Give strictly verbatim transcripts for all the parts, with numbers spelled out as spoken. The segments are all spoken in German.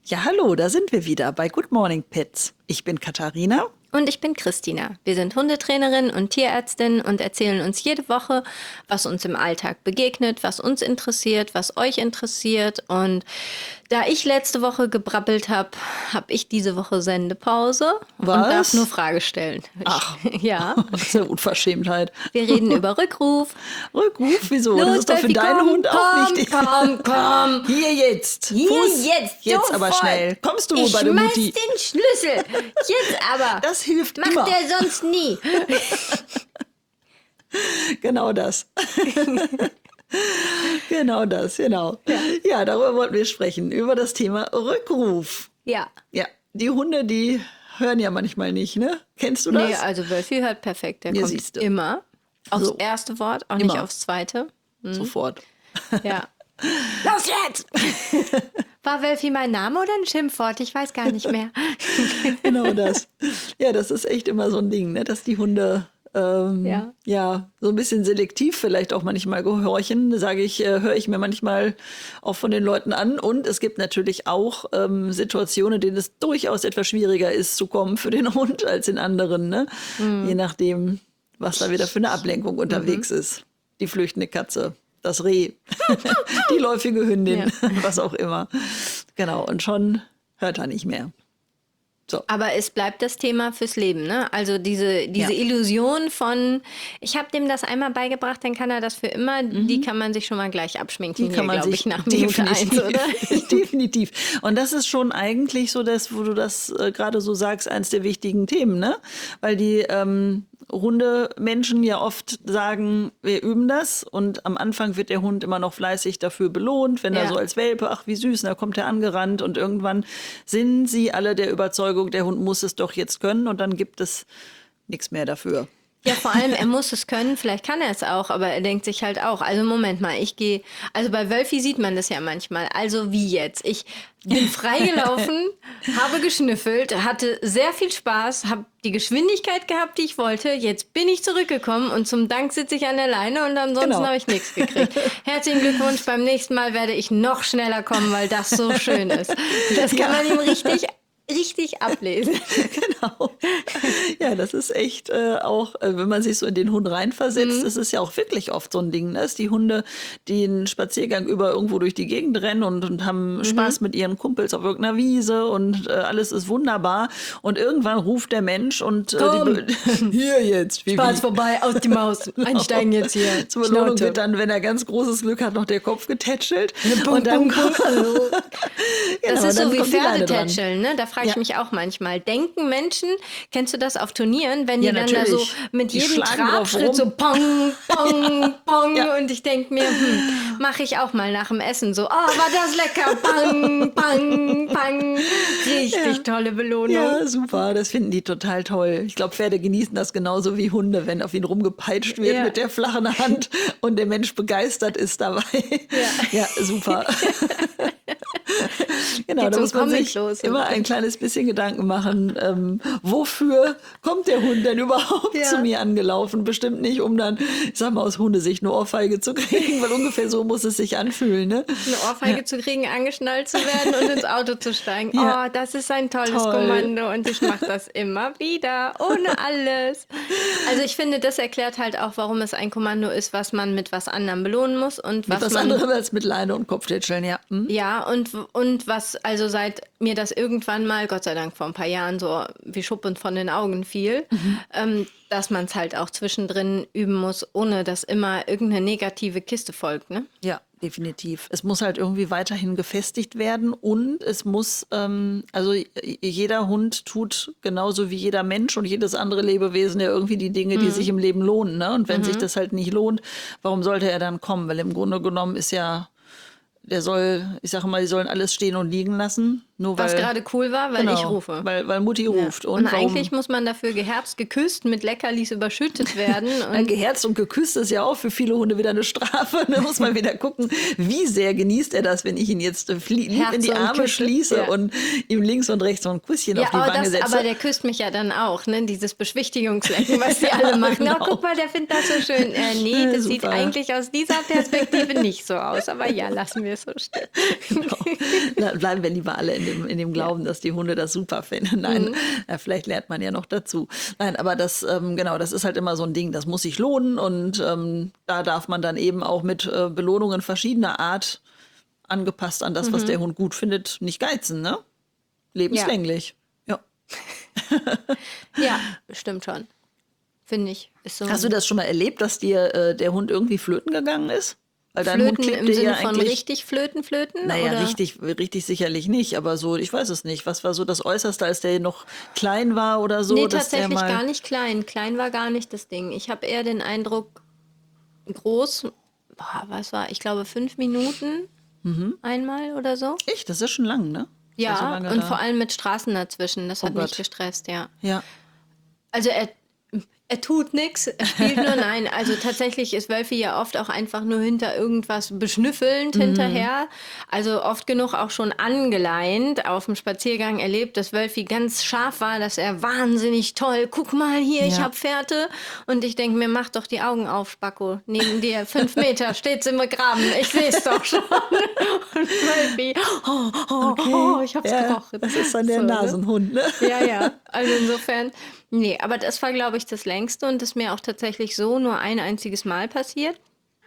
Ja, hallo, da sind wir wieder bei Good Morning Pets. Ich bin Katharina. Und ich bin Christina. Wir sind Hundetrainerin und Tierärztin und erzählen uns jede Woche, was uns im Alltag begegnet, was uns interessiert, was euch interessiert. Und da ich letzte Woche gebrabbelt habe, habe ich diese Woche Sendepause Was? und darf nur Frage stellen. Ach. Ich, ja. Das ist ja Unverschämtheit. Wir reden über Rückruf. Rückruf? Wieso? Los, das ist doch für Steffi, deinen komm, Hund komm, auch wichtig. Komm, komm. Hier jetzt. Hier Fuß. jetzt, Jetzt aber sofort. schnell. Kommst du Ich bei der schmeiß Mutti? den Schlüssel. Jetzt aber. Das hilft Macht immer. der sonst nie. Genau das. Genau das, genau. Ja. ja, darüber wollten wir sprechen, über das Thema Rückruf. Ja. Ja, die Hunde, die hören ja manchmal nicht, ne? Kennst du das? Nee, also Wölfi hört perfekt. Der Ja, kommt siehste. immer aufs So. erste Wort, auch Immer. nicht aufs zweite. Sofort. Ja. Los jetzt! War Wölfi mein Name oder ein Schimpfwort? Ich weiß gar nicht mehr. Genau das. Ja, das ist echt immer so ein Ding, ne? Dass die Hunde ähm, ja. Ja. so ein bisschen selektiv vielleicht auch manchmal gehorchen, sage ich, äh, höre ich mir manchmal auch von den Leuten an. Und es gibt natürlich auch ähm, Situationen, in denen es durchaus etwas schwieriger ist zu kommen für den Hund als in anderen, ne? Mhm. Je nachdem, was da wieder für eine Ablenkung unterwegs mhm. ist. Die flüchtende Katze. Das Reh, die läufige Hündin, ja. was auch immer. Genau, und schon hört er nicht mehr. So. Aber es bleibt das Thema fürs Leben, ne? Also diese, diese ja. Illusion von, ich habe dem das einmal beigebracht, dann kann er das für immer, mhm. die kann man sich schon mal gleich abschminken, die kann man glaube sich ich, nach Minute eins, oder? Definitiv. Und das ist schon eigentlich so das, wo du das äh, gerade so sagst, eins der wichtigen Themen, ne? Weil die ähm, Hundemenschen ja oft sagen, wir üben das und am Anfang wird der Hund immer noch fleißig dafür belohnt, wenn ja. er so als Welpe, ach wie süß, da kommt er angerannt und irgendwann sind sie alle der Überzeugung, der Hund muss es doch jetzt können und dann gibt es nichts mehr dafür. Ja, vor allem, er muss es können, vielleicht kann er es auch, aber er denkt sich halt auch, also Moment mal, ich gehe, also bei Wölfi sieht man das ja manchmal, also wie jetzt, ich bin freigelaufen, habe geschnüffelt, hatte sehr viel Spaß, habe die Geschwindigkeit gehabt, die ich wollte, jetzt bin ich zurückgekommen und zum Dank sitze ich an der Leine und ansonsten genau. habe ich nichts gekriegt. Herzlichen Glückwunsch, beim nächsten Mal werde ich noch schneller kommen, weil das so schön ist. Das kann ja. man ihm richtig richtig ablesen. Genau. Ja, das ist echt äh, auch, äh, wenn man sich so in den Hund reinversetzt, mhm. ist es ja auch wirklich oft so ein Ding, ne? Dass die Hunde, die einen Spaziergang über irgendwo durch die Gegend rennen und, und haben mhm. Spaß mit ihren Kumpels auf irgendeiner Wiese und äh, alles ist wunderbar. Und irgendwann ruft der Mensch und äh, die hier jetzt. Wie, Spaß wie? vorbei, aus die Maus. Genau. Einsteigen jetzt hier. Zur Belohnung wird dann, wenn er ganz großes Glück hat, noch der Kopf getätschelt. Bum, und dann bum, bum. genau, das ist so wie Pferdetätscheln, ne? Da frage ich ja. mich auch manchmal. Denken Menschen, kennst du das auf Turnieren, wenn die ja, dann natürlich. da so mit die jedem Trabschritt so pong, pong, pong ja. und ich denke mir, hm, mache ich auch mal nach dem Essen so, oh, war das lecker, pang, pang, pang. Richtig ja. tolle Belohnung. Ja, super, das finden die total toll. Ich glaube, Pferde genießen das genauso wie Hunde, wenn auf ihn rumgepeitscht wird ja. mit der flachen Hand und der Mensch begeistert ist dabei. Ja, ja super. Genau, Geht da muss man sich los, immer ein kleines bisschen Gedanken machen, ähm, wofür kommt der Hund denn überhaupt ja. zu mir angelaufen? Bestimmt nicht, um dann, ich sag mal, aus Hundesicht eine Ohrfeige zu kriegen, weil ungefähr so muss es sich anfühlen. Ne? Eine Ohrfeige ja. zu kriegen, angeschnallt zu werden und ins Auto zu steigen. Ja. Oh, das ist ein tolles Toll. Kommando und ich mache das immer wieder, ohne alles. Also ich finde, das erklärt halt auch, warum es ein Kommando ist, was man mit was anderem belohnen muss. Und was mit was man, anderem als mit Leine und Kopftätscheln, ja. Hm? Ja, und, und was, also seit mir das irgendwann mal, Gott sei Dank vor ein paar Jahren, so wie Schuppen von den Augen fiel, mhm. ähm, dass man es halt auch zwischendrin üben muss, ohne dass immer irgendeine negative Kiste folgt, ne? Ja, definitiv. Es muss halt irgendwie weiterhin gefestigt werden und es muss, ähm, also jeder Hund tut genauso wie jeder Mensch und jedes andere Lebewesen ja irgendwie die Dinge, die mhm. sich im Leben lohnen, ne? Und wenn mhm. sich das halt nicht lohnt, warum sollte er dann kommen? Weil im Grunde genommen ist ja der soll, ich sage mal, die sollen alles stehen und liegen lassen. Nur Was weil, gerade cool war, weil genau, ich rufe. Weil, weil Mutti Ja. ruft. Und, Und, und warum, eigentlich muss man dafür geherzt, geküsst, mit Leckerlis überschüttet werden. Weil Und geherzt und geküsst ist ja auch für viele Hunde wieder eine Strafe. Da muss man wieder gucken, wie sehr genießt er das, wenn ich ihn jetzt lieb in die und Arme Küsse, schließe ja. und ihm links und rechts so ein Kusschen ja, auf die aber, Wange das, setze. aber der küsst mich ja dann auch, ne? Dieses Beschwichtigungslecken, was die Ja, alle machen. genau. Oh, guck mal, der findet das so schön. Äh, nee, Ja, das super. sieht eigentlich aus dieser Perspektive nicht so aus. Aber ja, lassen wir es so stehen. Genau. Na, bleiben wir lieber alle in dem, in dem Glauben, dass die Hunde das super finden. Nein, mhm. ja, vielleicht lernt man ja noch dazu. Nein, aber das, ähm, genau, das ist halt immer so ein Ding, das muss sich lohnen und ähm, da darf man dann eben auch mit äh, Belohnungen verschiedener Art, angepasst an das, mhm. was der Hund gut findet, nicht geizen, ne? Lebenslänglich. Ja. Ja, ja, stimmt schon. Finde ich. Ist so. Hast du das schon mal erlebt, dass dir äh, der Hund irgendwie flöten gegangen ist? Weil dein Flöten Hund im Sinne ja von richtig flöten, flöten? Naja, oder? richtig, richtig sicherlich nicht, aber so, ich weiß es nicht. Was war so das Äußerste, als der noch klein war oder so? Nee, dass tatsächlich der mal gar nicht klein. Klein war gar nicht das Ding. Ich habe eher den Eindruck, groß, boah, was war, ich glaube fünf Minuten mhm. einmal oder so. Echt? Das ist schon lang, ne? Ja, so lange und da. vor allem mit Straßen dazwischen. Das Oh hat Gott. mich gestresst, ja. Ja. Also er, er tut nichts, er spielt nur, nein. Also tatsächlich ist Wölfi ja oft auch einfach nur hinter irgendwas beschnüffelnd mhm. hinterher. Also oft genug auch schon angeleint auf dem Spaziergang erlebt, dass Wölfi ganz scharf war, dass er wahnsinnig toll, guck mal hier, ja. ich hab Fährte. Und ich denke mir, mach doch die Augen auf, Spacko. Neben dir, fünf Meter, steht's im Graben. Ich seh's doch schon. Und Wölfi, oh, oh, Okay. oh, ich hab's Ja, gerochen. das ist dann der So, ne? Nasenhund, ne? Ja, ja. Also insofern, nee, aber das war, glaube ich, das längste und das ist mir auch tatsächlich so nur ein einziges Mal passiert.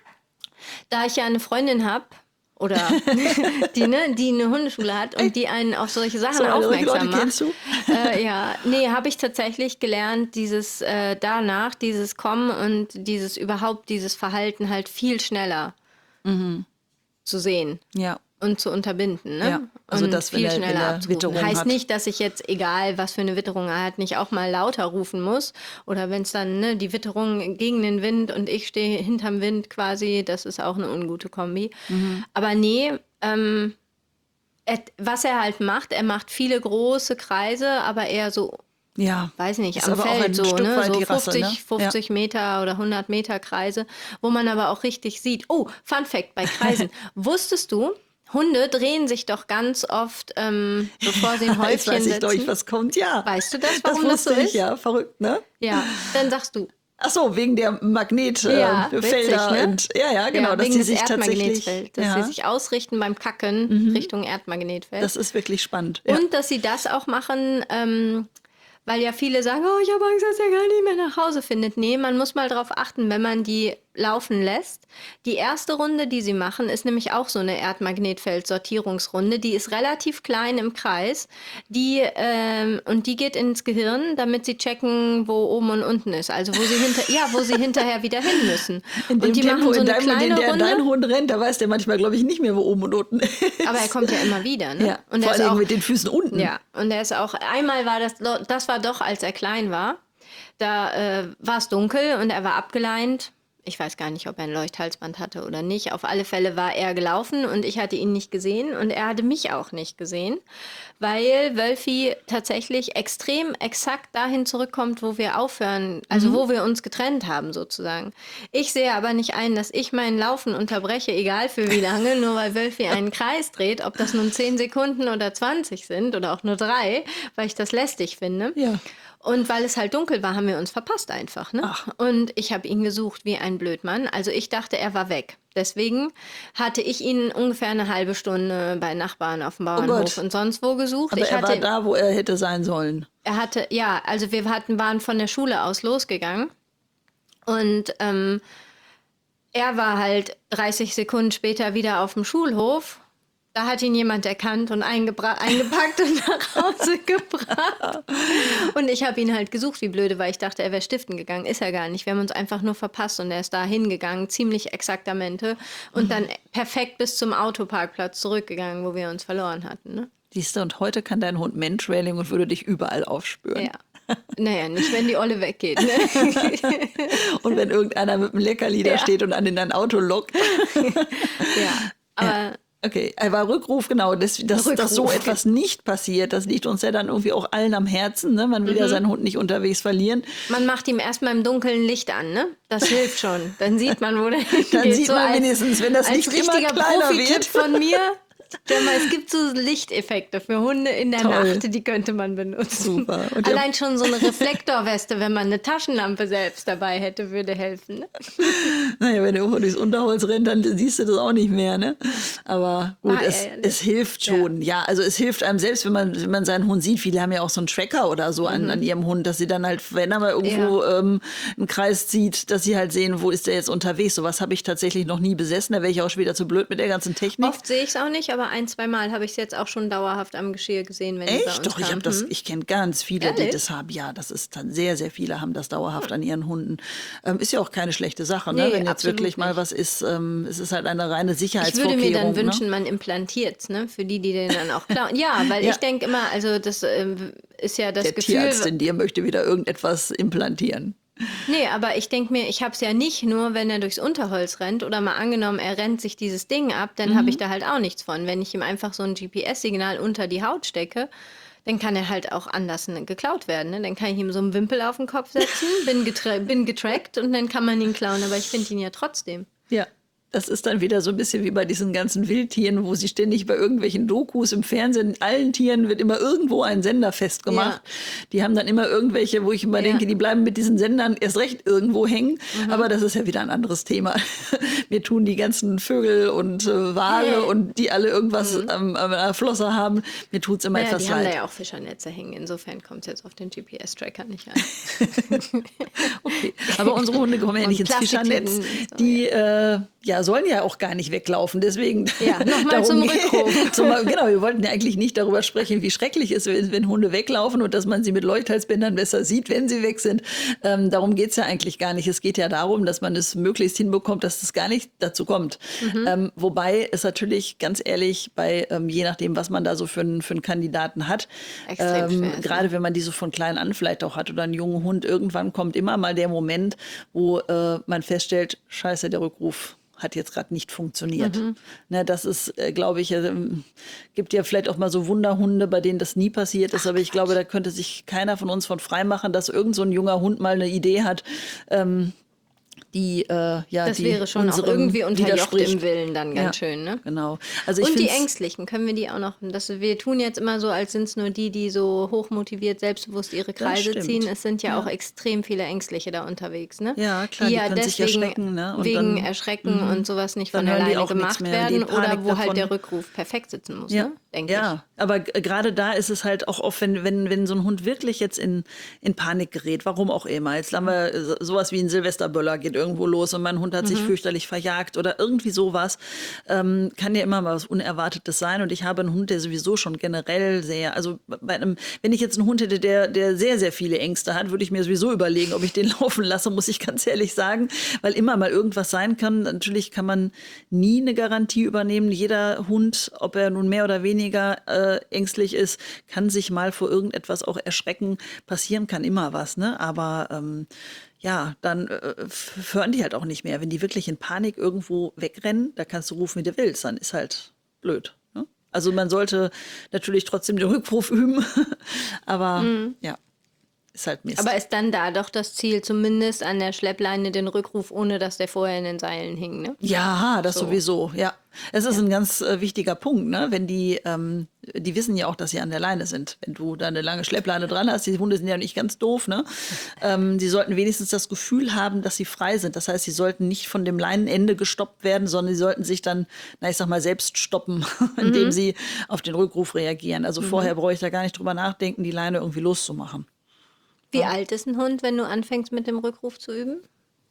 Da ich ja eine Freundin habe, oder die, ne, die eine Hundeschule hat und die einen auf solche Sachen So, also aufmerksam Leute, macht. kennst du? Äh, ja, nee, habe ich tatsächlich gelernt, dieses äh, danach, dieses Kommen und dieses überhaupt, dieses Verhalten halt viel schneller Mhm. zu sehen. Ja. Und zu unterbinden, ne? Ja, also und das, wenn viel er- wenn schneller er abzurufen. Witterung Heißt hat. nicht, dass ich jetzt, egal was für eine Witterung er hat, nicht auch mal lauter rufen muss. Oder wenn es dann, ne, die Witterung gegen den Wind und ich stehe hinterm Wind quasi, das ist auch eine ungute Kombi. Mhm. Aber nee, ähm, er, was er halt macht, er macht viele große Kreise, aber eher so, Ja. weiß nicht, Ist am aber auch Feld ein so, Stück ne? weit So die Rasse, fünfzig, ne? fünfzig Meter oder hundert Meter Kreise, wo man aber auch richtig sieht. Oh, Fun Fact bei Kreisen. Wusstest du, Hunde drehen sich doch ganz oft, ähm, bevor sie ein Jetzt Häufchen weiß ich, glaube ich, setzen. was kommt. Ja. Weißt du das, Das warum das, wusste so ich, ist? ja. Verrückt, ne? Ja, dann sagst du. Ach so, wegen der Magnetfelder. Ja, Äh, witzig, Felder ne? und, ja, ja, genau. Ja, dass wegen die des sich tatsächlich. Erdmagnetfelds, dass Ja, sie sich ausrichten beim Kacken Richtung Erdmagnetfeld. das ist wirklich spannend. Ja. Und dass sie das auch machen, ähm, weil ja viele sagen, oh, ich habe Angst, dass er gar nicht mehr nach Hause findet. Nee, man muss mal drauf achten, wenn man die laufen lässt. Die erste Runde, die sie machen, ist nämlich auch so eine Erdmagnetfeld-Sortierungsrunde. Die ist relativ klein im Kreis. Die, ähm, und die geht ins Gehirn, damit sie checken, wo oben und unten ist. Also wo sie hinter, ja, wo sie hinterher wieder hin müssen. In dem und die Tempo, machen so in eine deinem, in kleine der Runde. dein Hund rennt, da weiß der manchmal, glaube ich, nicht mehr, wo oben und unten ist. Aber er kommt ja immer wieder, ne? Ja, Und vor er ist allem auch, mit den Füßen unten. ja, und er ist auch, einmal war das, das war doch, als er klein war, da äh, war es dunkel und er war abgeleint. Ich weiß gar nicht, ob er ein Leuchthalsband hatte oder nicht. Auf alle Fälle war er gelaufen und ich hatte ihn nicht gesehen und er hatte mich auch nicht gesehen, weil Wölfi tatsächlich extrem exakt dahin zurückkommt, wo wir aufhören, also Mhm. wo wir uns getrennt haben sozusagen. Ich sehe aber nicht ein, dass ich mein Laufen unterbreche, egal für wie lange, nur weil Wölfi einen Kreis dreht, ob das nun zehn Sekunden oder zwanzig sind oder auch nur drei, weil ich das lästig finde. Ja. Und weil es halt dunkel war, haben wir uns verpasst einfach. Ne? Ach. Und ich habe ihn gesucht wie ein Blödmann. Also ich dachte, er war weg. Deswegen hatte ich ihn ungefähr eine halbe Stunde bei Nachbarn auf dem Bauernhof Gott. und sonst wo gesucht. Aber ich er hatte, war da, wo er hätte sein sollen. er hatte, ja, also wir hatten, waren von der Schule aus losgegangen. Und ähm, er war halt dreißig Sekunden später wieder auf dem Schulhof. Da hat ihn jemand erkannt und eingebra- eingepackt und nach Hause gebracht. Und ich habe ihn halt gesucht, wie blöde, weil ich dachte, er wäre stiften gegangen. Ist er gar nicht. Wir haben uns einfach nur verpasst und er ist da hingegangen, ziemlich exaktamente. Und dann perfekt bis zum Autoparkplatz zurückgegangen, wo wir uns verloren hatten. Ne? Siehst du, und heute kann dein Hund Mantrailing und würde dich überall aufspüren. Ja. Naja, nicht, wenn die Olle weggeht. Ne? Und wenn irgendeiner mit einem Leckerli da Ja. steht und an in dein Auto lockt. Ja, aber Okay, aber Rückruf, genau, dass, dass, Rückruf. dass so etwas nicht passiert, das liegt uns ja dann irgendwie auch allen am Herzen. Ne? Man will ja seinen Hund nicht unterwegs verlieren. man macht ihm erstmal im Dunkeln Licht an, ne? Das hilft schon. Dann sieht man, wo der hingeht. Dann sieht so man als, wenigstens, wenn das als Licht immer richtiger kleiner Profi-Tipp wird. von mir, Sag mal, es gibt so Lichteffekte für Hunde in der Toll. Nacht, die könnte man benutzen. Super. Und der- Allein schon so eine Reflektorweste, wenn man eine Taschenlampe selbst dabei hätte, würde helfen. Ne? Naja, wenn der Hund durchs Unterholz rennt, dann siehst du das auch nicht mehr, ne? Aber gut, Ah, es, ja, ja, es hilft schon. Ja. also es hilft einem selbst, wenn man, wenn man seinen Hund sieht. Viele haben ja auch so einen Tracker oder so an, an ihrem Hund, dass sie dann halt, wenn er mal irgendwo ähm, einen Kreis zieht, dass sie halt sehen, wo ist der jetzt unterwegs. Sowas habe ich tatsächlich noch nie besessen. Da wäre ich auch schon wieder zu blöd mit der ganzen Technik. Oft sehe ich es auch nicht, aber ein, zwei Mal habe ich es jetzt auch schon dauerhaft am Geschirr gesehen, wenn die bei uns Echt? Doch, ich kamen. habe das, Hm. ich kenne ganz viele, die Ehrlich? das haben. Ja, das ist dann sehr, sehr viele haben das dauerhaft an ihren Hunden. Ähm, ist ja auch keine schlechte Sache, ne? Nee, Wenn jetzt absolut wirklich mal nicht. was ist. Ähm, es ist halt eine reine Ich würde Sicherheitsvorkehrung. mir dann ne? wünschen, man implantiert es, ne? Für die, die den dann auch klauen. Ja, weil Ja. ich denke immer, also das ähm, ist ja das Der Gefühl. Tierarzt in dir möchte wieder irgendetwas implantieren. Nee, aber ich denke mir, ich habe es ja nicht nur, wenn er durchs Unterholz rennt oder mal angenommen, er rennt sich dieses Ding ab, dann habe ich da halt auch nichts von. Wenn ich ihm einfach so ein G P S-Signal unter die Haut stecke, dann kann er halt auch anders ne, geklaut werden. Ne? Dann kann ich ihm so einen Wimpel auf den Kopf setzen, bin, getra bin getrackt und dann kann man ihn klauen, aber ich finde ihn ja trotzdem. Ja. Das ist dann wieder so ein bisschen wie bei diesen ganzen Wildtieren, wo sie ständig bei irgendwelchen Dokus im Fernsehen, allen Tieren wird immer irgendwo ein Sender festgemacht. Die haben dann immer irgendwelche, wo ich immer Ja. denke, die bleiben mit diesen Sendern erst recht irgendwo hängen. Aber das ist ja wieder ein anderes Thema. Mir tun die ganzen Vögel und äh, Wale Hey. und die alle irgendwas am, am der Flosse haben, mir tut's immer Naja, etwas die haben da leid. ja auch Fischernetze hängen. Insofern kommt es jetzt auf den G P S-Tracker nicht an. Okay. Aber unsere Hunde kommen ja Und nicht ins Plastiktüten Fischernetz. und so, Die äh, ja, sollen ja auch gar nicht weglaufen. Deswegen Ja, nochmal darum zum geht- Rückruf. zum, genau, wir wollten ja eigentlich nicht darüber sprechen, wie schrecklich es ist, wenn Hunde weglaufen und dass man sie mit Leuchthalsbändern besser sieht, wenn sie weg sind. Ähm, darum geht es ja eigentlich gar nicht. Es geht ja darum, dass man es möglichst hinbekommt, dass es gar nicht dazu kommt. Mhm. Ähm, wobei es natürlich, ganz ehrlich, bei ähm, je nachdem, was man da so für, einen- für einen Kandidaten hat, Extrem schwer ist, gerade wenn man die so von klein an vielleicht auch hat oder einen jungen Hund, irgendwann kommt immer mal der Moment, wo äh, man feststellt, scheiße, der Rückruf hat jetzt gerade nicht funktioniert. Mhm. Ne, das ist, äh, glaube ich, äh, gibt ja vielleicht auch mal so Wunderhunde, bei denen das nie passiert ist, aber ich glaube, da könnte sich keiner von uns von frei machen, dass irgend so ein junger Hund mal eine Idee hat, ähm, die äh, ja Das die wäre schon auch unserem irgendwie unterjocht widerspricht. im Willen dann ganz Ja, schön, ne? Genau. Also ich Und die find's- Ängstlichen, können wir die auch noch, das, wir tun jetzt immer so, als sind es nur die, die so hochmotiviert, selbstbewusst ihre Kreise stimmt. ziehen. Es sind ja, Ja. auch extrem viele Ängstliche da unterwegs, ne? Ja, klar, die die ja können sich deswegen erschrecken, ne? Und wegen dann- Erschrecken und sowas nicht Dann von hören die alleine auch nichts gemacht mehr, die werden Panik oder wo davon. halt der Rückruf perfekt sitzen muss, Ja, ne? Denke ja. Aber g- gerade da ist es halt auch oft, wenn, wenn, wenn so ein Hund wirklich jetzt in, in Panik gerät, warum auch immer. Jetzt haben wir so- sowas wie ein Silvesterböller geht irgendwo los und mein Hund hat sich fürchterlich verjagt oder irgendwie sowas. Ähm, kann ja immer mal was Unerwartetes sein. Und ich habe einen Hund, der sowieso schon generell sehr, also bei einem, wenn ich jetzt einen Hund hätte, der, der sehr, sehr viele Ängste hat, würde ich mir sowieso überlegen, ob ich den laufen lasse, muss ich ganz ehrlich sagen, weil immer mal irgendwas sein kann. Natürlich kann man nie eine Garantie übernehmen. Jeder Hund, ob er nun mehr oder weniger äh, ängstlich ist, kann sich mal vor irgendetwas auch erschrecken. Passieren kann immer was, ne? Aber ähm, ja, dann äh, f- hören die halt auch nicht mehr. Wenn die wirklich in Panik irgendwo wegrennen, da kannst du rufen, wie du willst, dann ist halt blöd. Ne? Also man sollte natürlich trotzdem den Rückruf üben, aber ja, ist halt Mist. Aber ist dann da doch das Ziel, zumindest an der Schleppleine den Rückruf, ohne dass der vorher in den Seilen hing, ne? Ja, das So. sowieso, ja. Es ist ein ganz äh, wichtiger Punkt, ne? Wenn die, ähm, die wissen ja auch, dass sie an der Leine sind. Wenn du da eine lange Schleppleine dran hast, die Hunde sind ja nicht ganz doof, ne? Ähm, die sollten wenigstens das Gefühl haben, dass sie frei sind. Das heißt, sie sollten nicht von dem Leinenende gestoppt werden, sondern sie sollten sich dann, na, ich sag mal, selbst stoppen, indem sie auf den Rückruf reagieren. Also vorher brauche ich da gar nicht drüber nachdenken, die Leine irgendwie loszumachen. Wie alt ist ein Hund, wenn du anfängst mit dem Rückruf zu üben?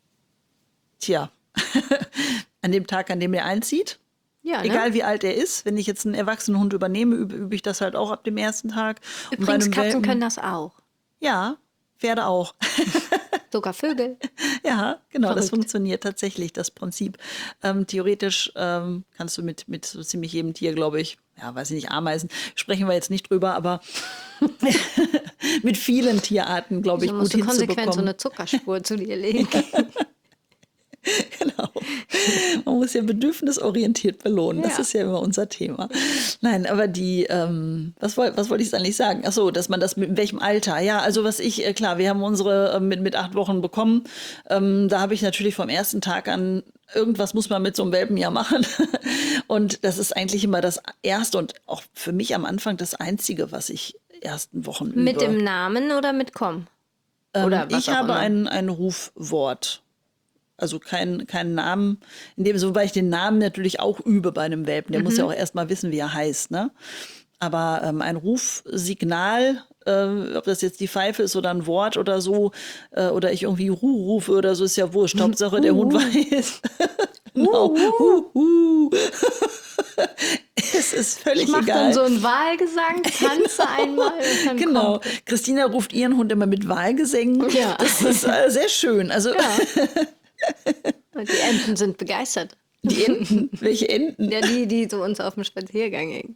Tja, an dem Tag, an dem er einzieht, Ja, egal ne? wie alt er ist, wenn ich jetzt einen erwachsenen Hund übernehme, übe, übe ich das halt auch ab dem ersten Tag. Und bei Übrigens, einem Katzen Welpen- können das auch. Ja, Pferde auch. Sogar Vögel. Ja, genau, das Verrückt. funktioniert tatsächlich, das Prinzip. Ähm, theoretisch ähm, kannst du mit, mit so ziemlich jedem Tier, glaube ich, ja, weiß ich nicht, Ameisen, sprechen wir jetzt nicht drüber, aber mit vielen Tierarten, glaube ich, So gut musst du konsequent so hinzubekommen. eine Zuckerspur zu dir legen. Genau. Man muss ja bedürfnisorientiert belohnen. Das Ja. ist ja immer unser Thema. Nein, aber die, ähm, was, woll, was wollte ich eigentlich sagen? Ach so, dass man das mit in welchem Alter? Ja, also was ich, äh, klar, wir haben unsere äh, mit, mit acht Wochen bekommen. Ähm, da habe ich natürlich vom ersten Tag an irgendwas muss man mit so einem Welpen ja machen. Und das ist eigentlich immer das Erste und auch für mich am Anfang das Einzige, was ich ersten Wochen übe. Mit dem Namen oder mit Komm? Oder Ähm, was ich auch habe immer. ein, ein Rufwort. Also keinen keinen Namen, in dem, so, wobei ich den Namen natürlich auch übe bei einem Welpen. Der muss ja auch erst mal wissen, wie er heißt, ne? Aber ähm, ein Rufsignal, äh, ob das jetzt die Pfeife ist oder ein Wort oder so, äh, oder ich irgendwie Hu rufe oder so, ist ja wurscht. Hauptsache, der Hund weiß. Genau. Hu, hu. Es ist völlig Ich mache egal. dann so einen Wahlgesang, tanze einmal und dann Genau. kommt. Christina ruft ihren Hund immer mit Wahlgesängen. Ja. Das ist äh, sehr schön. Also Ja. Und die Enten sind begeistert. die Enten, welche Enten? Ja, die, die zu uns auf dem Spaziergang gehen.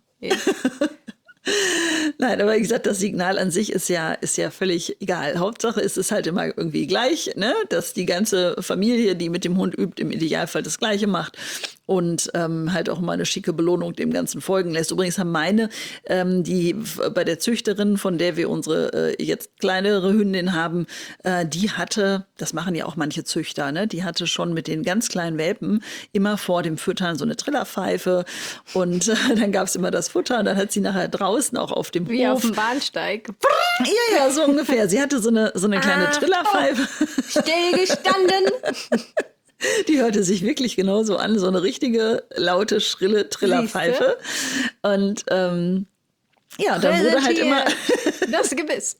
Nein, aber wie gesagt, das Signal an sich ist ja, ist ja völlig egal. Hauptsache ist es halt immer irgendwie gleich, ne? Dass die ganze Familie, die mit dem Hund übt, im Idealfall das Gleiche macht und ähm, halt auch mal eine schicke Belohnung dem Ganzen folgen lässt. Übrigens haben meine, ähm, die f- bei der Züchterin, von der wir unsere äh, jetzt kleinere Hündin haben, äh, die hatte, das machen ja auch manche Züchter, ne? Die hatte schon mit den ganz kleinen Welpen immer vor dem Füttern so eine Trillerpfeife und äh, dann gab es immer das Futter und dann hat sie nachher draußen auch auf dem Wie auf Hof. dem Bahnsteig. Ja, ja, so ungefähr. Sie hatte so eine, so eine kleine Achtung! Trillerpfeife. Stillgestanden. Die hörte sich wirklich genauso an, so eine richtige, laute, schrille Trillerpfeife. Und ähm, ja, dann wurde halt immer, Präsentiert das Gebiss.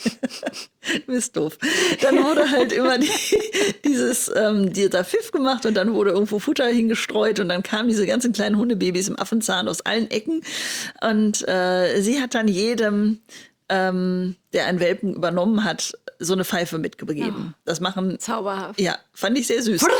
du bist doof, dann wurde halt immer die, dieses, ähm, dieser Pfiff gemacht und dann wurde irgendwo Futter hingestreut und dann kamen diese ganzen kleinen Hundebabys im Affenzahn aus allen Ecken. Und äh, sie hat dann jedem, ähm, der einen Welpen übernommen hat, so eine Pfeife mitgegeben. Das machen Zauberhaft. Ja, fand ich sehr süß.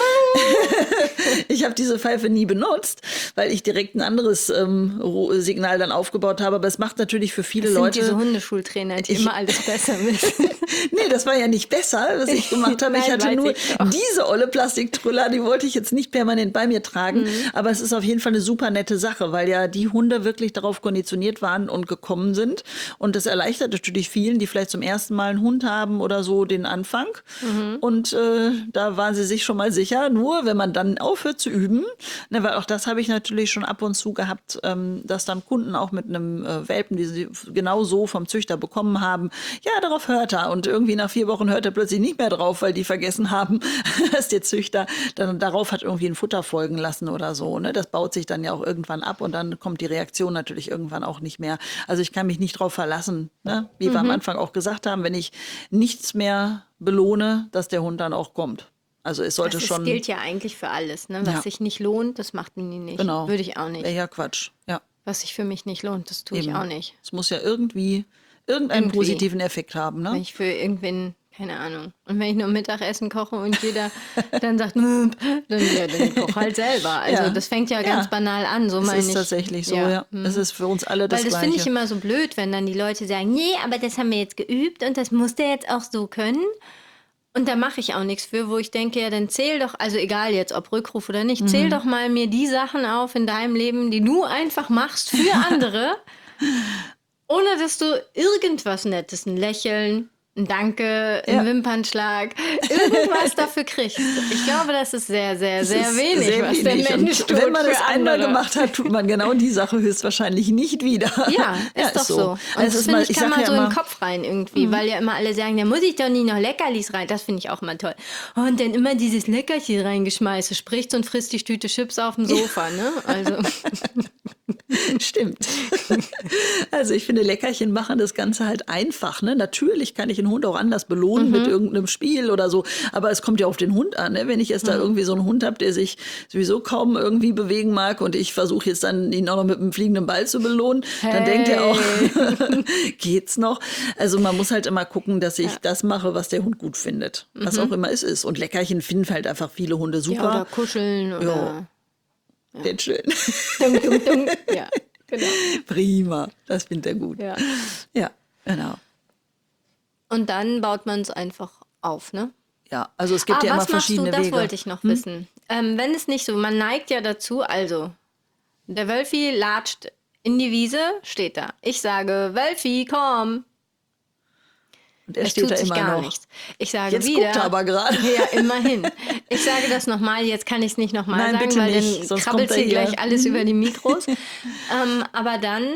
Ich habe diese Pfeife nie benutzt, weil ich direkt ein anderes ähm, Ro- Signal dann aufgebaut habe. Aber es macht natürlich für viele Das sind Leute. diese Hundeschultrainer, die immer alles besser wissen. Nee, das war ja nicht besser, was ich gemacht habe. Ich Nein, hatte weiß nur ich doch. diese olle Plastiktruller, die wollte ich jetzt nicht permanent bei mir tragen. Mhm. Aber es ist auf jeden Fall eine super nette Sache, weil ja die Hunde wirklich darauf konditioniert waren und gekommen sind. Und das erleichtert natürlich vielen, die vielleicht zum ersten Mal einen Hund haben oder so, den Anfang. Mhm. Und äh, da waren sie sich schon mal sicher. Nur wenn man dann aufhört zu üben, ne, weil auch das habe ich natürlich schon ab und zu gehabt, ähm, dass dann Kunden auch mit einem äh, Welpen, die sie genau so vom Züchter bekommen haben, ja, darauf hört er. Und irgendwie nach vier Wochen hört er plötzlich nicht mehr drauf, weil die vergessen haben, dass der Züchter dann darauf hat irgendwie ein Futter folgen lassen oder so. Ne? Das baut sich dann ja auch irgendwann ab und dann kommt die Reaktion natürlich irgendwann auch nicht mehr. Also ich kann mich nicht drauf verlassen, ne? Wie wir am Anfang auch gesagt haben, wenn ich nichts mehr belohne, dass der Hund dann auch kommt. Also es sollte Das ist, schon. gilt ja eigentlich für alles. Ne? Was Ja. sich nicht lohnt, das macht Nini nicht. Genau. Würde ich auch nicht. Wäre ja Quatsch. Ja. Was sich für mich nicht lohnt, das tue ich Eben. auch nicht. Es muss ja irgendwie irgendeinen Irgendwie. positiven Effekt haben, Wenn ne? ich für irgendwen, keine Ahnung. Und wenn ich nur Mittagessen koche und jeder dann sagt, "Möp", dann, ja, dann koch halt selber. Also Ja. das fängt ja Ja. ganz banal an, so Es meine ist ich. tatsächlich so, ja. Mhm. Es ist für uns alle das Weil das Gleiche. finde ich immer so blöd, wenn dann die Leute sagen, nee, aber das haben wir jetzt geübt und das muss der jetzt auch so können. Und da mache ich auch nichts für, wo ich denke, ja, dann zähl doch, also egal jetzt, ob Rückruf oder nicht, Mhm. zähl doch mal mir die Sachen auf in deinem Leben, die du einfach machst für andere, ohne dass du irgendwas Nettes, ein Lächeln, ein Danke, ein Ja. Wimpernschlag, irgendwas dafür kriegst. Ich glaube, das ist sehr, sehr, sehr Es ist wenig, sehr was wenig. der Mensch Und tut wenn man für es einmal andere. gemacht hat, tut man genau die Sache höchstwahrscheinlich nicht wieder. Ja, ist doch so. Und Also es das ist finde mal, ich, ich kann sag man ja so in immer, den Kopf rein irgendwie, weil ja immer alle sagen, da muss ich doch nie noch Leckerlis rein. Das finde ich auch immer toll. Und dann immer dieses Leckerchen reingeschmeiße, spricht und frisst die Tüte Chips auf dem Sofa, ne? Also, stimmt. Also ich finde, Leckerchen machen das Ganze halt einfach. Ne? Natürlich kann ich einen Hund auch anders belohnen mit irgendeinem Spiel oder so, aber es kommt ja auf den Hund an. Ne? Wenn ich jetzt da irgendwie so einen Hund habe, der sich sowieso kaum irgendwie bewegen mag und ich versuche jetzt dann ihn auch noch mit einem fliegenden Ball zu belohnen, dann denkt er auch, geht's noch? Also man muss halt immer gucken, dass ich das mache, was der Hund gut findet. Was auch immer es ist. Und Leckerchen finden halt einfach viele Hunde super. ja, oder kuscheln oder Sehr schön. dum, dum, dum. Ja, genau. Prima. Das findet er gut. Ja. Ja, genau. Und dann baut man es einfach auf, ne? Ja, also es gibt Ah, ja immer was machst du? verschiedene Das Wege. wollte ich noch wissen. Ähm, wenn es nicht so, man neigt ja dazu, also der Wölfi latscht in die Wiese, steht da. Ich sage, Wölfi, komm. Und er Es steht tut da sich immer gar noch. nichts. Ich sage Jetzt wieder. guckt er aber gerade. Ja, immerhin. Ich sage das nochmal, jetzt kann ich es nicht nochmal Nein, sagen, bitte weil nicht, dann sonst krabbelt kommt er hier hier. gleich alles über die Mikros. ähm, aber dann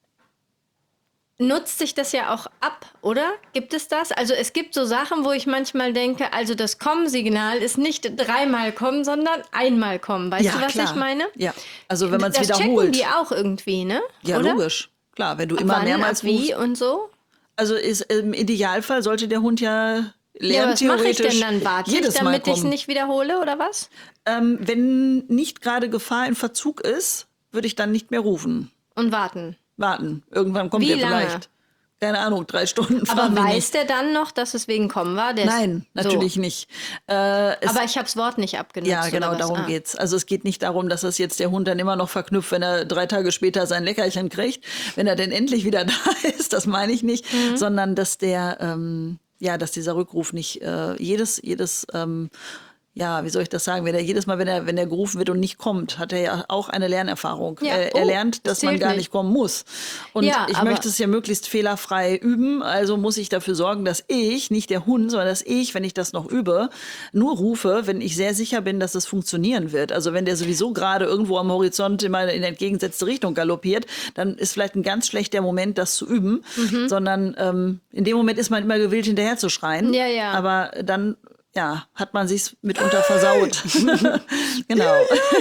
nutzt sich das ja auch ab, oder? Gibt es das? Also es gibt so Sachen, wo ich manchmal denke, also das Komm-Signal ist nicht dreimal kommen, sondern einmal kommen. Weißt Ja, du, was klar. ich meine? Ja, also wenn man es Das checken wiederholt. die auch irgendwie, ne? Ja, oder? logisch. Klar, wenn du Ab immer wann, mehrmals ab wie rufst. und so? Also ist, im Idealfall sollte der Hund ja Ja, lernen, was mache ich theoretisch denn dann? Warte ich, jedes Mal damit ich es kommen. nicht wiederhole, oder was? Ähm, wenn nicht gerade Gefahr in Verzug ist, würde ich dann nicht mehr rufen. Und warten. Warten. Irgendwann kommt Wie er lange? vielleicht. Keine Ahnung, drei Stunden Aber fahren wir weiß nicht. der dann noch, dass es wegen Kommen war? Der ist- Nein, so. natürlich nicht. Äh, es, Aber ich habe das Wort nicht abgenutzt. ja, genau, oder was? darum Ah. geht's. Also es geht nicht darum, dass es jetzt der Hund dann immer noch verknüpft, wenn er drei Tage später sein Leckerchen kriegt, wenn er denn endlich wieder da ist, das meine ich nicht, Mhm. sondern dass der, ähm, ja, dass dieser Rückruf nicht äh, jedes, jedes, ähm, ja, wie soll ich das sagen, wenn er jedes Mal, wenn er, wenn er gerufen wird und nicht kommt, hat er ja auch eine Lernerfahrung. Ja. Er, er Oh, lernt, das dass man zählt gar nicht. nicht kommen muss. Und Ja, ich aber- möchte es ja möglichst fehlerfrei üben, also muss ich dafür sorgen, dass ich, nicht der Hund, sondern dass ich, wenn ich das noch übe, nur rufe, wenn ich sehr sicher bin, dass es funktionieren wird. Also wenn der sowieso gerade irgendwo am Horizont immer in entgegengesetzte Richtung galoppiert, dann ist vielleicht ein ganz schlechter Moment, das zu üben, Mhm. sondern ähm, in dem Moment ist man immer gewillt, hinterher zu schreien. Ja, ja. Aber dann ja, hat man sich's mitunter versaut. Genau.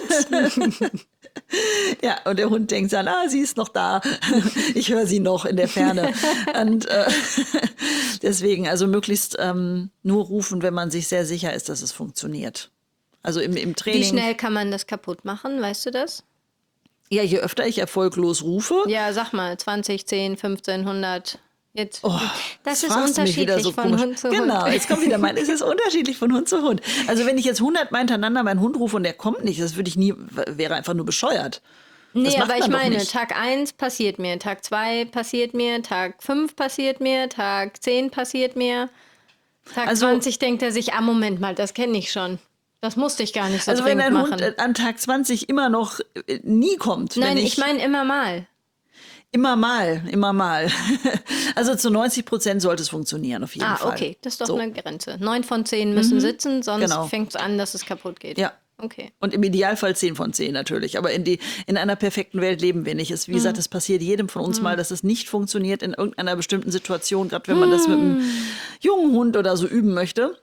Ja, und der Hund denkt dann, ah, sie ist noch da. Ich höre sie noch in der Ferne. Und äh, deswegen, also möglichst ähm, nur rufen, wenn man sich sehr sicher ist, dass es funktioniert. Also im, im Training. Wie schnell kann man das kaputt machen? Weißt du das? Ja, je öfter ich erfolglos rufe, Ja, sag mal, zwanzig, zehn, fünfzehn, hundert. Jetzt. Oh, das jetzt ist fragst du mich wieder unterschiedlich so von komisch. Hund zu Genau, Hund. jetzt kommt wieder mein, es ist unterschiedlich von Hund zu Hund. Also wenn ich jetzt hundert Mal hintereinander meinen Hund rufe und der kommt nicht, das würde ich nie, wäre einfach nur bescheuert. Das Nee, macht aber ich man doch meine, nicht. Tag eins passiert mir, Tag zwei passiert mir, Tag fünf passiert mir, Tag zehn passiert mir, Tag Also- zwanzig denkt er sich, ah, Moment mal, das kenne ich schon. Das musste ich gar nicht so Also wenn dringend ein machen. Hund äh, an Tag zwanzig immer noch äh, nie kommt, Nein, wenn ich ich, meine immer mal. immer mal, immer mal. Also zu neunzig Prozent sollte es funktionieren, auf jeden Ah, Fall. okay, das ist doch So. eine Grenze. Neun von zehn müssen sitzen, sonst Genau. fängt es an, dass es kaputt geht. Ja. Okay. Und im Idealfall zehn von zehn natürlich. Aber in, die, in einer perfekten Welt leben wir nicht. Es, wie gesagt, es passiert jedem von uns mal, dass es nicht funktioniert in irgendeiner bestimmten Situation, gerade wenn man das mit einem jungen Hund oder so üben möchte.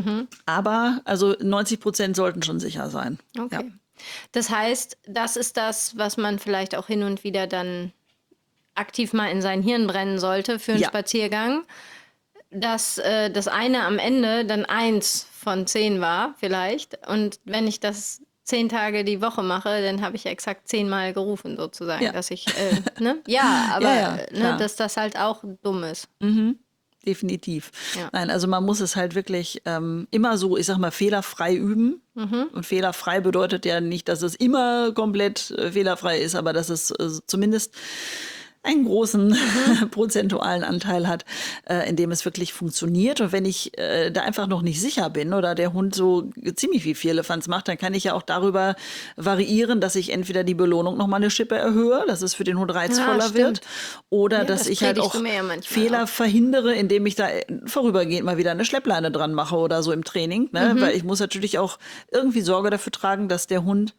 Aber also neunzig Prozent sollten schon sicher sein. Okay. Das heißt, das ist das, was man vielleicht auch hin und wieder dann aktiv mal in sein Hirn brennen sollte für einen Ja. Spaziergang. Dass äh, das eine am Ende dann eins von zehn war, vielleicht. Und wenn ich das zehn Tage die Woche mache, dann habe ich exakt zehnmal gerufen, sozusagen. Ja. Dass ich, äh, ne? Ja, aber Ja, ja, äh, ne, klar. dass das halt auch dumm ist. Definitiv. Ja. Nein, also man muss es halt wirklich ähm, immer so, ich sag mal, fehlerfrei üben. Mhm. Und fehlerfrei bedeutet ja nicht, dass es immer komplett äh, fehlerfrei ist, aber dass es äh, zumindest einen großen Mhm. prozentualen Anteil hat, äh, in dem es wirklich funktioniert. Und wenn ich äh, da einfach noch nicht sicher bin oder der Hund so ziemlich wie Vierlefanz macht, dann kann ich ja auch darüber variieren, dass ich entweder die Belohnung noch mal eine Schippe erhöhe, dass es für den Hund reizvoller stimmt. wird, oder Ja, dass das ich halt predigst auch du mir ja manchmal Fehler auch. verhindere, indem ich da äh, vorübergehend mal wieder eine Schleppleine dran mache oder so im Training. Ne? Mhm. Weil ich muss natürlich auch irgendwie Sorge dafür tragen, dass der Hund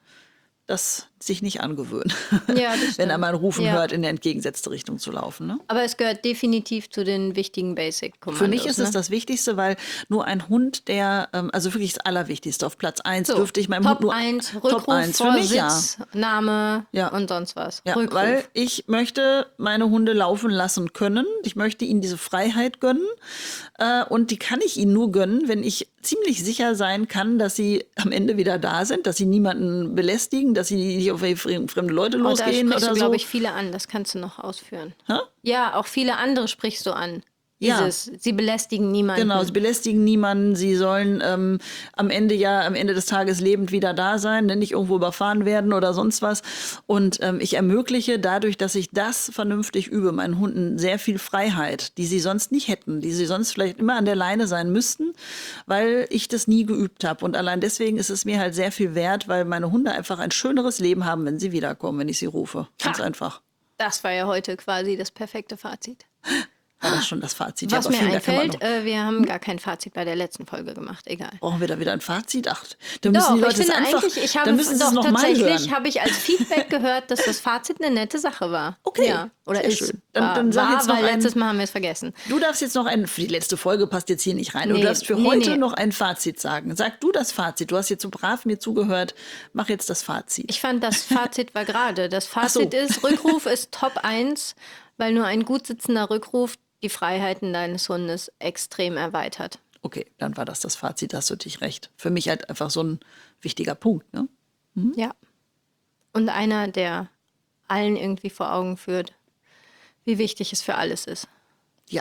das sich nicht angewöhnt, Ja, das wenn er stimmt. mal ein Rufen Ja. hört, in der entgegengesetzte Richtung zu laufen. Ne? Aber es gehört definitiv zu den wichtigen Basic-Kommandos. Für mich ist ne? es das Wichtigste, weil nur ein Hund, der, ähm, also wirklich das Allerwichtigste, auf Platz eins So, dürfte ich meinem Top Hund nur... eins, Top Rückruf, eins für mich, ja. Vorsitz, Name Ja. und sonst was. Ja, Rückruf. weil ich möchte meine Hunde laufen lassen können. Ich möchte ihnen diese Freiheit gönnen. Äh, und die kann ich ihnen nur gönnen, wenn ich ziemlich sicher sein kann, dass sie am Ende wieder da sind, dass sie niemanden belästigen, dass sie nicht auf fremde Leute Und da losgehen sprichst oder du, so. glaube ich, viele an. Das kannst du noch ausführen. Hä? Ja, auch viele andere sprichst du an. Ja. Dieses, sie belästigen niemanden. Genau, sie belästigen niemanden, sie sollen ähm, am Ende ja, am Ende des Tages lebend wieder da sein, ne? Nicht irgendwo überfahren werden oder sonst was. Und ähm, ich ermögliche dadurch, dass ich das vernünftig übe, meinen Hunden sehr viel Freiheit, die sie sonst nicht hätten, die sie sonst vielleicht immer an der Leine sein müssten, weil ich das nie geübt habe. Und allein deswegen ist es mir halt sehr viel wert, weil meine Hunde einfach ein schöneres Leben haben, wenn sie wiederkommen, wenn ich sie rufe. Ganz Ha. einfach. Das war ja heute quasi das perfekte Fazit. War das schon das Fazit? Was ja, aber mir viel, da kann man einfällt, noch- äh, wir haben gar kein Fazit bei der letzten Folge gemacht. Egal. Brauchen wir da wieder ein Fazit? Ach, dann müssen Doch, die Leute ich finde es einfach, eigentlich, ich habe dann müssen sie es doch noch mal tatsächlich hören. habe ich als Feedback gehört, dass das Fazit eine nette Sache war. Okay, Ja, oder sehr ist. schön. Dann- war, dann sag war, jetzt noch weil ein- letztes Mal haben wir es vergessen. Du darfst jetzt noch ein, für die letzte Folge passt jetzt hier nicht rein. Nee, du darfst für nee, heute nee. noch ein Fazit sagen. Sag du das Fazit. Du hast jetzt so brav mir zugehört. Mach jetzt das Fazit. Ich fand, das Fazit war gerade. Das Fazit so. ist, Rückruf ist Top eins, weil nur ein gut sitzender Rückruf die Freiheiten deines Hundes extrem erweitert. Okay, dann war das das Fazit, hast du dich recht. Für mich halt einfach so ein wichtiger Punkt. Ne? Ja. Und einer, der allen irgendwie vor Augen führt, wie wichtig es für alles ist. Ja.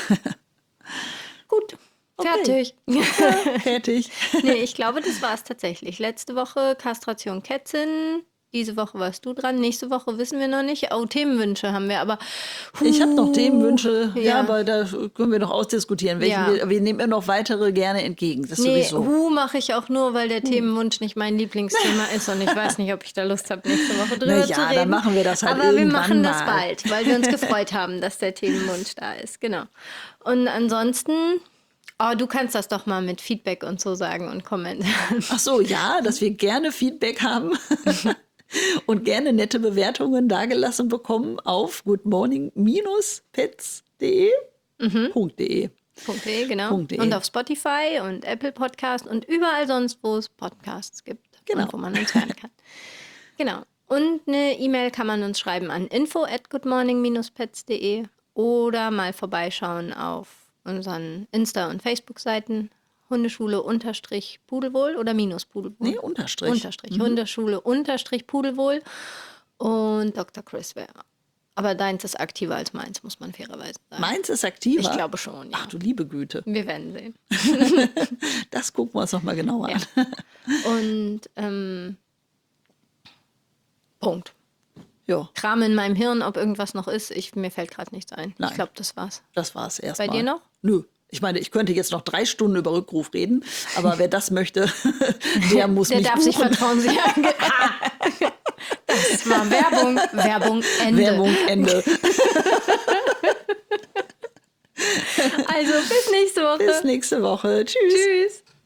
Gut, Okay. fertig. Fertig. Nee, ich glaube, das war es tatsächlich. Letzte Woche Kastration Kätzin. Diese Woche warst du dran. Nächste Woche wissen wir noch nicht. Oh, Themenwünsche haben wir, aber. Ich habe noch Huh. Themenwünsche, ja. Ja. aber da können wir noch ausdiskutieren. Welchen Ja. wir, wir nehmen ja noch weitere gerne entgegen. Das Nee, sowieso. Hu mache ich auch nur, weil der Themenwunsch nicht mein Lieblingsthema ist und ich weiß nicht, ob ich da Lust habe, nächste Woche drüber Na zu ja, reden. dann machen wir das halt Aber wir irgendwann machen das mal. bald, weil wir uns gefreut haben, dass der Themenwunsch da ist. Genau. Und ansonsten, oh, du kannst das doch mal mit Feedback und so sagen und Kommentaren. Ach so, ja, dass wir gerne Feedback haben und gerne nette Bewertungen dagelassen bekommen auf goodmorning pets punkt de. Punkt .de. .de, genau. Punkt de. Und auf Spotify und Apple Podcast und überall sonst, wo es Podcasts gibt Genau. und wo man uns hören kann. Genau. Und eine E-Mail kann man uns schreiben an info at goodmorning pets punkt de oder mal vorbeischauen auf unseren Insta- und Facebook-Seiten. Hundeschule unterstrich Pudelwohl oder minus Pudelwohl? Nee, Unterstrich. Unterstrich. Hundeschule unterstrich Pudelwohl. Und Doktor Chris wäre. Aber deins ist aktiver als meins, muss man fairerweise sagen. Meins ist aktiver? Ich glaube schon, ja. Ach du liebe Güte. Wir werden sehen. Das gucken wir uns noch mal genauer Ja. an. Und ähm, Punkt. Ja, Kram in meinem Hirn, ob irgendwas noch ist. Ich, mir fällt gerade nichts ein. Nein. Ich glaube, das war's. das war es erstmal. Bei dir noch? Nö. Ich meine, ich könnte jetzt noch drei Stunden über Rückruf reden, aber wer das möchte, der muss Der mich darf sich buchen. vertrauen. Sich ah. Das war Werbung. Werbung, Ende. Werbung, Ende. Also bis nächste Woche. Bis nächste Woche. Tschüss. Tschüss.